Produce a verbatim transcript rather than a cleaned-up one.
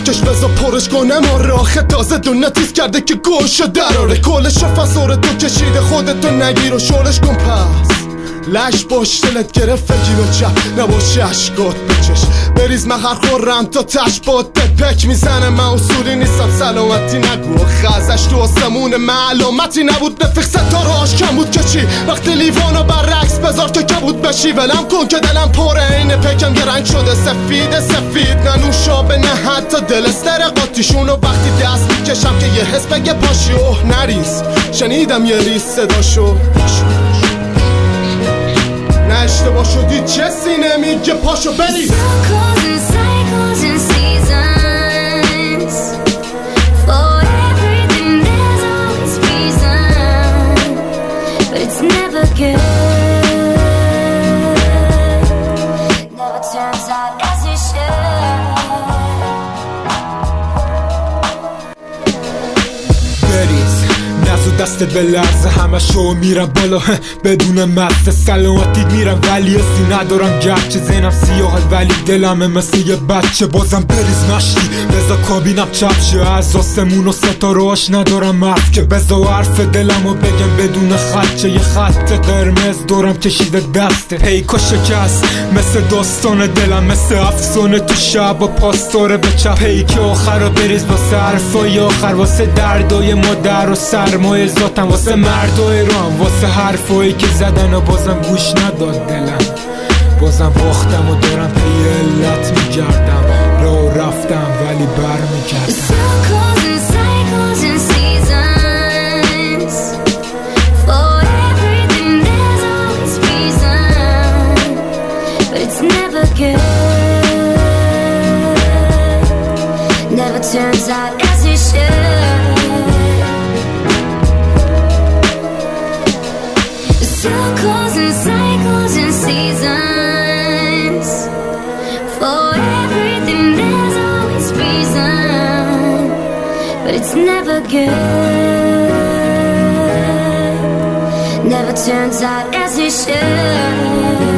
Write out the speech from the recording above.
بکش بزا پرش کنم آراخه تازه دونه تیز کرده که گوشو دراره کلش رو فسور تو کشیده خودتو نگیر و شورش کن پس لش باش دلت گرفت فکر و چپ نباشه عشقات بچش بریز مخر خورم تا تش باد پک میزنه من اصولی نیستم سلامتی نگو خزش تو آسمون معلومتی نبود نفق ستاراش کم بود که چی وقتی لیوانو برعکس بذار که کبود بشی ولم کن که دلم پره این پکم یه رنگ شده سفید سفید نه نوشابه نه حتی دل استرقاتیشونو وقتی دست میکشم که یه حس بگه پاشی اوه نریز شنیدم یه ریز صداشو نه اشتباه شدی چه سینه میگه پاشو بریز دستت به لرزه همه شو میرم بالا بدون مست سلامتی میرم ولی اصلی ندارم گرچه ذهنم سیاه ولی دلمه مثل یه بچه بازم بریز مشتی بزا کابینم چپشه از آسمون و ستارهاش ندارم مفت که بزا حرف دلمو بگم بدون خدچه یه خط قرمز دورم کشیده دسته پیکا شکست مثل داستان دلم مثل افسانه تو شب و پاسداره به چپ پیک آخر رو بریز واسه حرفای آخر واسه دردای مادر و سرمایه ذاتم واسه مردای رام واسه حرفایی که زدن و بازم گوش نداد دلم بازم باختم و دارم پی علت میگردم رو رفتم ولی بر میگردم Never turns out as it should. Circles and cycles and seasons. For everything there's always reason, but it's never good. Never turns out as it should.